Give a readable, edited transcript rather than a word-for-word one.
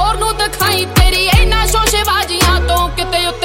ਹੋਰ ਨੂੰ ਦਿਖਾਈ ਤੇਰੀ ਇਹਨਾਂ ਸ਼ੋਸ਼ੇਬਾਜ਼ੀਆਂ ਤੋਂ ਕਿਤੇ